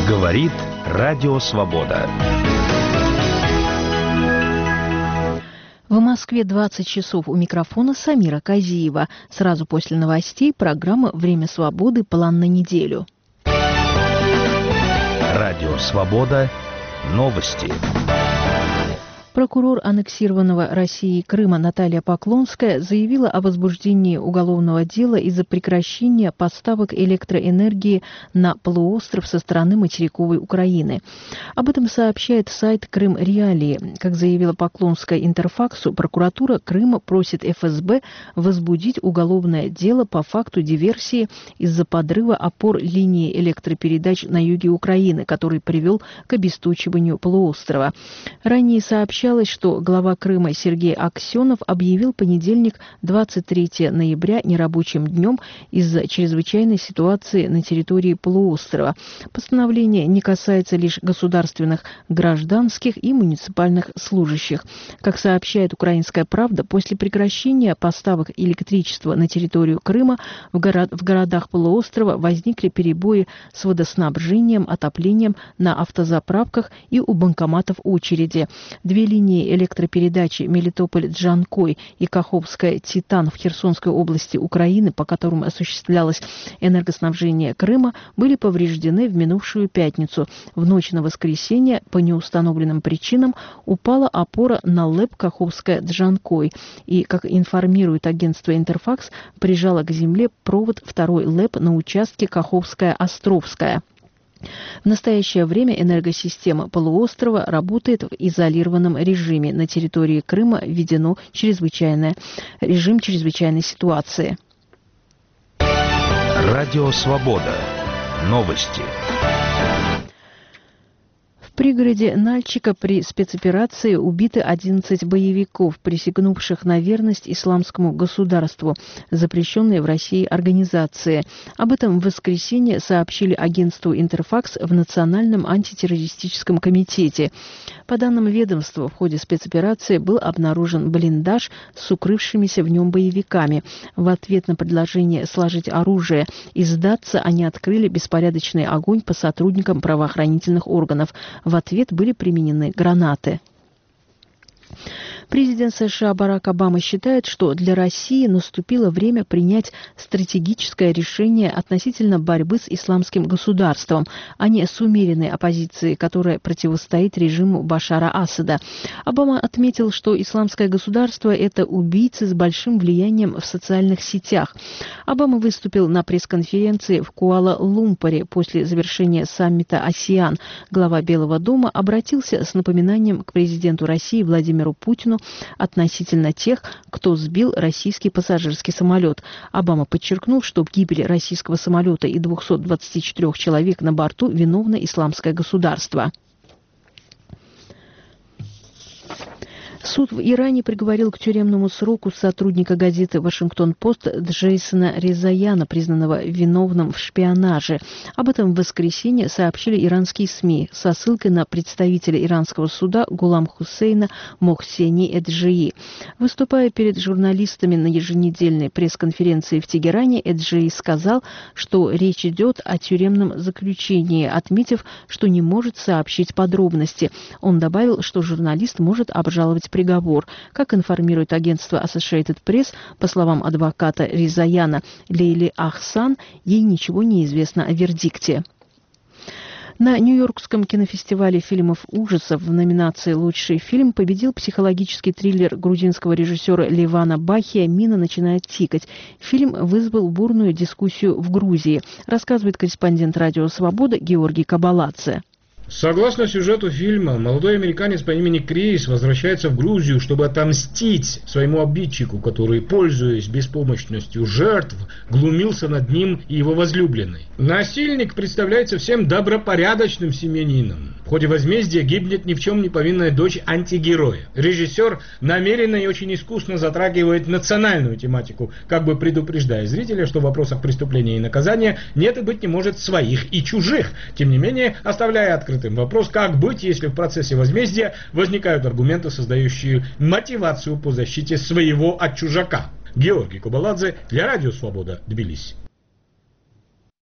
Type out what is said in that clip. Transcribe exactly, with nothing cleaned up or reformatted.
Говорит Радио Свобода. В Москве двадцать часов, у микрофона Самира Казиева. Сразу после новостей программа «Время свободы. План на неделю». Радио Свобода. Новости. Прокурор аннексированного Россией Крыма Наталья Поклонская заявила о возбуждении уголовного дела из-за прекращения поставок электроэнергии на полуостров со стороны материковой Украины. Об этом сообщает сайт Крым Реалии. Как заявила Поклонская Интерфаксу, прокуратура Крыма просит эф эс бэ возбудить уголовное дело по факту диверсии из-за подрыва опор линии электропередач на юге Украины, который привел к обесточиванию полуострова. Ранее сообщалось, что глава Крыма Сергей Аксенов объявил понедельник, двадцать третьего ноября, нерабочим днем из-за чрезвычайной ситуации на территории полуострова. Постановление не касается лишь государственных, гражданских и муниципальных служащих. Как сообщает «Украинская правда», после прекращения поставок электричества на территорию Крыма в, горо- в городах полуострова возникли перебои с водоснабжением, отоплением на автозаправках и у банкоматов очереди. Две линии электропередачи Мелитополь-Джанкой и Каховская-Титан в Херсонской области Украины, по которым осуществлялось энергоснабжение Крыма, были повреждены в минувшую пятницу. В ночь на воскресенье по неустановленным причинам упала опора на ЛЭП Каховская-Джанкой и, как информирует агентство Интерфакс, прижала к земле провод второй ЛЭП на участке Каховская-Островская. В настоящее время энергосистема полуострова работает в изолированном режиме. На территории Крыма введено чрезвычайное, режим чрезвычайной ситуации. Радио Свобода. Новости. В пригороде Нальчика при спецоперации убиты одиннадцать боевиков, присягнувших на верность исламскому государству, запрещенной в России организации. Об этом в воскресенье сообщили агентству Интерфакс в Национальном антитеррористическом комитете. По данным ведомства, в ходе спецоперации был обнаружен блиндаж с укрывшимися в нем боевиками. В ответ на предложение сложить оружие и сдаться они открыли беспорядочный огонь по сотрудникам правоохранительных органов. В ответ были применены гранаты. Президент США Барак Обама считает, что для России наступило время принять стратегическое решение относительно борьбы с исламским государством, а не с умеренной оппозицией, которая противостоит режиму Башара Асада. Обама отметил, что исламское государство – это убийцы с большим влиянием в социальных сетях. Обама выступил на пресс-конференции в Куала-Лумпуре после завершения саммита «АСЕАН». Глава Белого дома обратился с напоминанием к президенту России Владимиру Путину относительно тех, кто сбил российский пассажирский самолет. Обама подчеркнул, что в гибели российского самолета и двухсот двадцати четырёх человек на борту виновно исламское государство. Суд в Иране приговорил к тюремному сроку сотрудника газеты «Вашингтон-Пост» Джейсона Резаяна, признанного виновным в шпионаже. Об этом в воскресенье сообщили иранские СМИ со ссылкой на представителя иранского суда Гулам Хусейна Мохсени Эджии. Выступая перед журналистами на еженедельной пресс-конференции в Тегеране, Эджии сказал, что речь идет о тюремном заключении, отметив, что не может сообщить подробности. Он добавил, что журналист может обжаловать приговор. Как информирует агентство Associated Press, по словам адвоката Резаяна Лейли Ахсан, ей ничего не известно о вердикте. На Нью-Йоркском кинофестивале фильмов ужасов в номинации «Лучший фильм» победил психологический триллер грузинского режиссера Ливана Бахия «Мина начинает тикать». Фильм вызвал бурную дискуссию в Грузии, рассказывает корреспондент «Радио Свобода» Георгий Кабаладзе. Согласно сюжету фильма, молодой американец по имени Крис возвращается в Грузию, чтобы отомстить своему обидчику, который, пользуясь беспомощностью жертв, глумился над ним и его возлюбленной. Насильник представляется всем добропорядочным семьянином. В ходе возмездия гибнет ни в чем не повинная дочь антигероя. Режиссер намеренно и очень искусно затрагивает национальную тематику, как бы предупреждая зрителя, что в вопросах преступления и наказания нет и быть не может своих и чужих, тем не менее оставляя открытым вопрос, как быть, если в процессе возмездия возникают аргументы, создающие мотивацию по защите своего от чужака. Георгий Кабаладзе для Радио Свобода, Тбилиси.